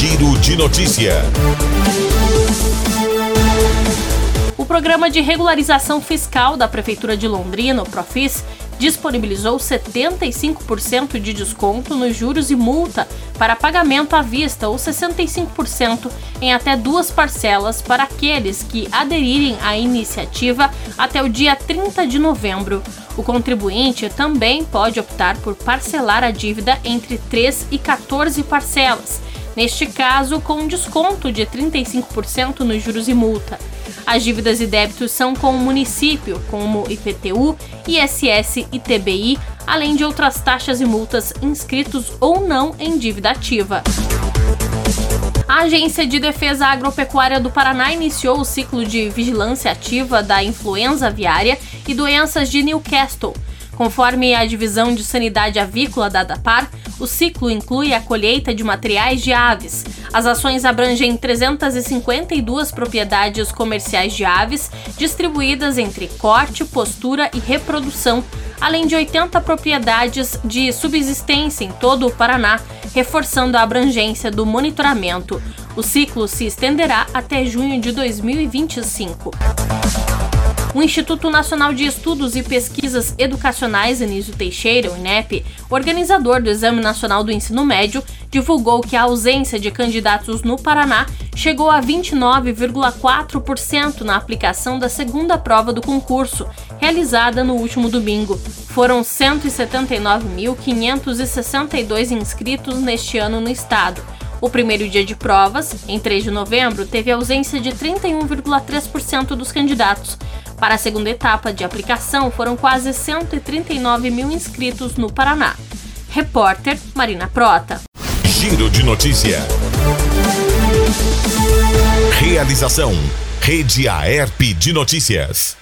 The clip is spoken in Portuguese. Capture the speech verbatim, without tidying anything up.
Giro de Notícia. O Programa de Regularização Fiscal da Prefeitura de Londrina, o Profis, disponibilizou setenta e cinco por cento de desconto nos juros e multa para pagamento à vista ou sessenta e cinco por cento em até duas parcelas para aqueles que aderirem à iniciativa até o dia trinta de novembro. O contribuinte também pode optar por parcelar a dívida entre três e quatorze parcelas, neste caso com desconto de trinta e cinco por cento nos juros e multa. As dívidas e débitos são com o município, como I P T U, I S S e T B I, além de outras taxas e multas inscritos ou não em dívida ativa. A Agência de Defesa Agropecuária do Paraná iniciou o ciclo de vigilância ativa da influenza aviária e doenças de Newcastle. Conforme a Divisão de Sanidade Avícola da ADAPAR, o ciclo inclui a colheita de materiais de aves. As ações abrangem trezentas e cinquenta e duas propriedades comerciais de aves, distribuídas entre corte, postura e reprodução, além de oitenta propriedades de subsistência em todo o Paraná, reforçando a abrangência do monitoramento. O ciclo se estenderá até junho de dois mil e vinte e cinco. O Instituto Nacional de Estudos e Pesquisas Educacionais Anísio Teixeira, o INEP, organizador do Exame Nacional do Ensino Médio, divulgou que a ausência de candidatos no Paraná chegou a vinte e nove vírgula quatro por cento na aplicação da segunda prova do concurso, realizada no último domingo. Foram cento e setenta e nove mil quinhentos e sessenta e dois inscritos neste ano no estado. O primeiro dia de provas, em três de novembro, teve ausência de trinta e um vírgula três por cento dos candidatos. Para a segunda etapa de aplicação, foram quase cento e trinta e nove mil inscritos no Paraná. Repórter Marina Prota. Giro de Notícia. Realização: Rede Aerp de Notícias.